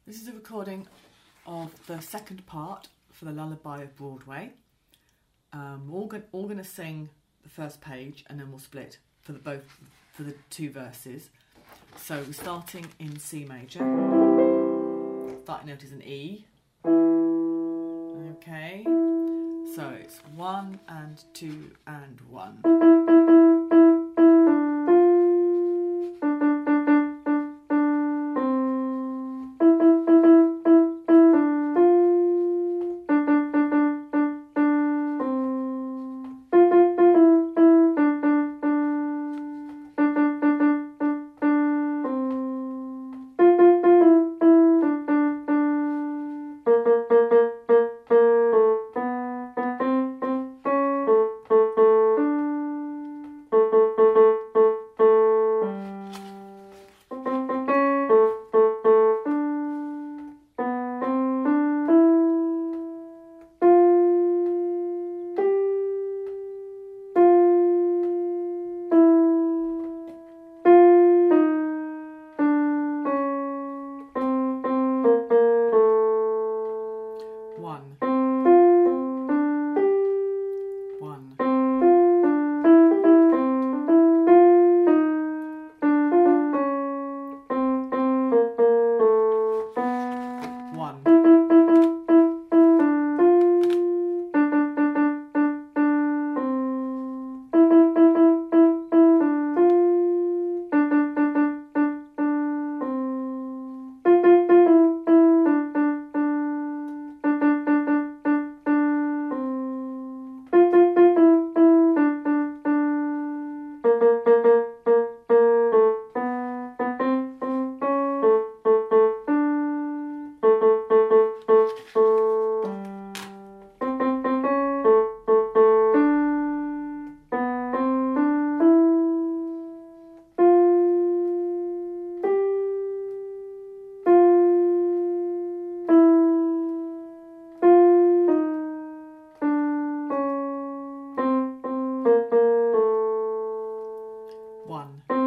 This is a recording of the second part for the Lullaby of Broadway. We're all going to sing the first page and then we'll split for the two verses. So we're starting in C major. Starting note is an E. Okay. So it's 1 and 2 and 1. One.